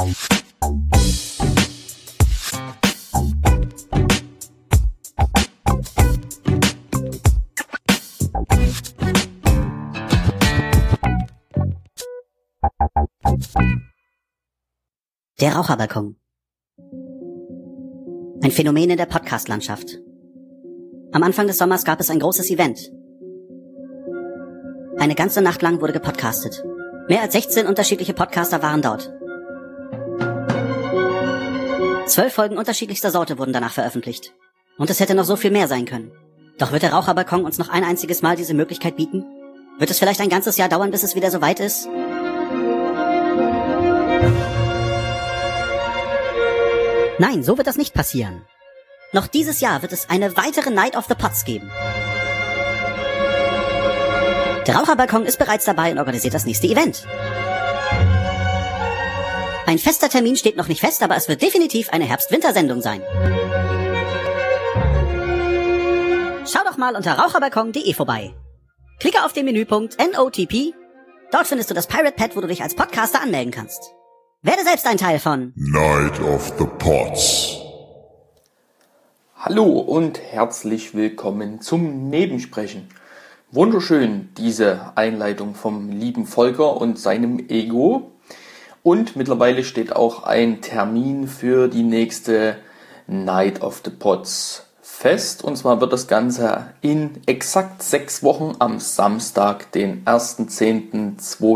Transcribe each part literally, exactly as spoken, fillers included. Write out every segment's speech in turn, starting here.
Der Raucherbalkon. Ein Phänomen in der Podcast-Landschaft. Am Anfang des Sommers gab es ein großes Event. Eine ganze Nacht lang wurde gepodcastet. Mehr als sechzehn unterschiedliche Podcaster waren dort. Zwölf Folgen unterschiedlichster Sorte wurden danach veröffentlicht. Und es hätte noch so viel mehr sein können. Doch wird der Raucherbalkon uns noch ein einziges Mal diese Möglichkeit bieten? Wird es vielleicht ein ganzes Jahr dauern, bis es wieder so weit ist? Nein, so wird das nicht passieren. Noch dieses Jahr wird es eine weitere Night of the Pods geben. Der Raucherbalkon ist bereits dabei und organisiert das nächste Event. Ein fester Termin steht noch nicht fest, aber es wird definitiv eine Herbst-Winter-Sendung sein. Schau doch mal unter raucherbalkon punkt de vorbei. Klicke auf den Menüpunkt N O T P. Dort findest du das Pirate Pad, wo du dich als Podcaster anmelden kannst. Werde selbst ein Teil von Night of the Pods. Hallo und herzlich willkommen zum Nebensprechen. Wunderschön diese Einleitung vom lieben Volker und seinem Ego. Und mittlerweile steht auch ein Termin für die nächste Night of the Pods fest. Und zwar wird das Ganze in exakt sechs Wochen am Samstag, den ersten zehnten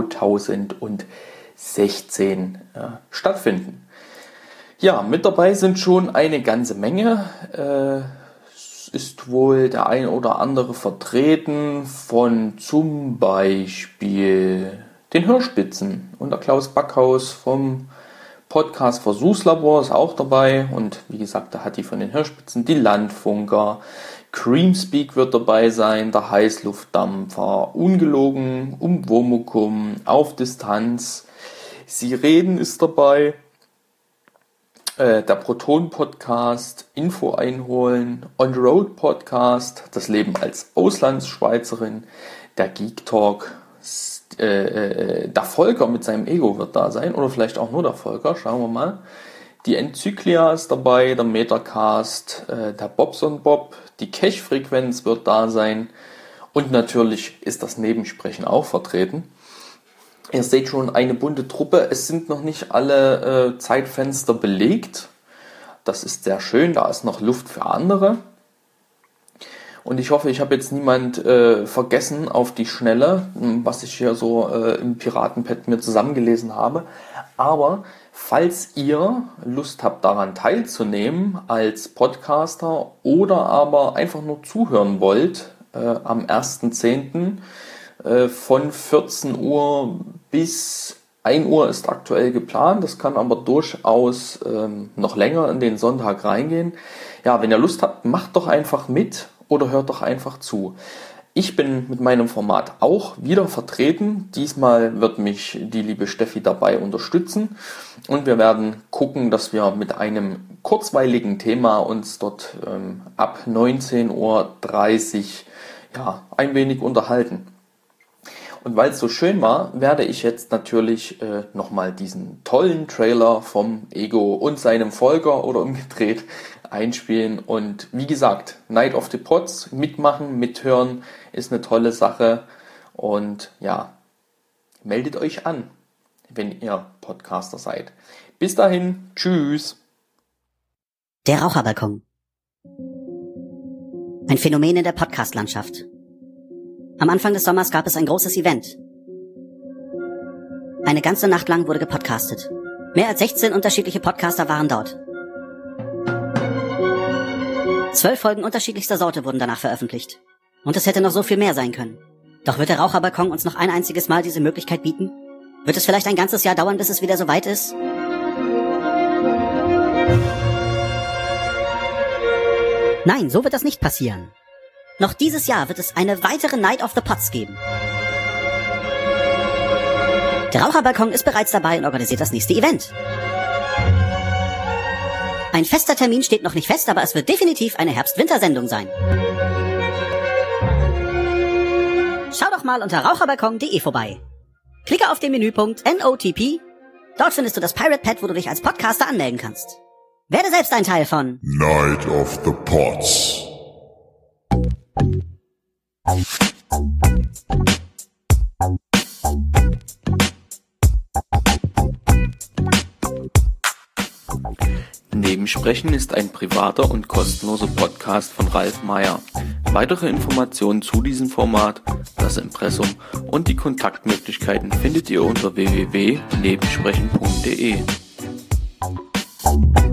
zweitausendsechzehn äh, stattfinden. Ja, mit dabei sind schon eine ganze Menge. Äh, es ist wohl der ein oder andere vertreten von zum Beispiel den Hörspitzen. Und der Klaus Backhaus vom Podcast Versuchslabor ist auch dabei. Und wie gesagt, da hat die von den Hörspitzen, die Landfunker, Creamspeak wird dabei sein, der Heißluftdampfer, Ungelogen, Umwomukum, Auf Distanz, Sie reden ist dabei, äh, der Proton-Podcast, Info einholen, On the Road Podcast, das Leben als Auslandsschweizerin, der Geek Talk, äh, der Volker mit seinem Ego wird da sein, oder vielleicht auch nur der Volker, schauen wir mal. Die Enzyklia ist dabei, der Metacast, äh, der Bobson Bob, die Cache-Frequenz wird da sein und natürlich ist das Nebensprechen auch vertreten. Ihr seht schon eine bunte Truppe. Es sind noch nicht alle äh, Zeitfenster belegt. Das ist sehr schön. Da ist noch Luft für andere. Und ich hoffe, ich habe jetzt niemand äh, vergessen auf die Schnelle, was ich hier so äh, im Piratenpad mir zusammengelesen habe. Aber falls ihr Lust habt, daran teilzunehmen als Podcaster oder aber einfach nur zuhören wollt, äh, am ersten zehnten von vierzehn Uhr bis ein Uhr ist aktuell geplant. Das kann aber durchaus ähm, noch länger in den Sonntag reingehen. Ja, wenn ihr Lust habt, macht doch einfach mit oder hört doch einfach zu. Ich bin mit meinem Format auch wieder vertreten. Diesmal wird mich die liebe Steffi dabei unterstützen. Und wir werden gucken, dass wir mit einem kurzweiligen Thema uns dort ähm, ab neunzehn Uhr dreißig ja, ein wenig unterhalten. Und weil es so schön war, werde ich jetzt natürlich äh, nochmal diesen tollen Trailer vom Ego und seinem Volker oder umgedreht einspielen. Und wie gesagt, Night of the Pods, mitmachen, mithören, ist eine tolle Sache. Und ja, meldet euch an, wenn ihr Podcaster seid. Bis dahin, tschüss. Der Raucherbalkon. Ein Phänomen in der Podcast-Landschaft. Am Anfang des Sommers gab es ein großes Event. Eine ganze Nacht lang wurde gepodcastet. Mehr als sechzehn unterschiedliche Podcaster waren dort. Zwölf Folgen unterschiedlichster Sorte wurden danach veröffentlicht. Und es hätte noch so viel mehr sein können. Doch wird der Raucherbalkon uns noch ein einziges Mal diese Möglichkeit bieten? Wird es vielleicht ein ganzes Jahr dauern, bis es wieder so weit ist? Nein, so wird das nicht passieren. Noch dieses Jahr wird es eine weitere Night of the Pods geben. Der Raucherbalkon ist bereits dabei und organisiert das nächste Event. Ein fester Termin steht noch nicht fest, aber es wird definitiv eine Herbst-Winter-Sendung sein. Schau doch mal unter raucherbalkon punkt de vorbei. Klicke auf den Menüpunkt N O T P. Dort findest du das Pirate Pad, wo du dich als Podcaster anmelden kannst. Werde selbst ein Teil von Night of the Pots. Nebensprechen ist ein privater und kostenloser Podcast von Ralf Meyer. Weitere Informationen zu diesem Format, das Impressum und die Kontaktmöglichkeiten findet ihr unter w w w punkt nebensprechen punkt d e.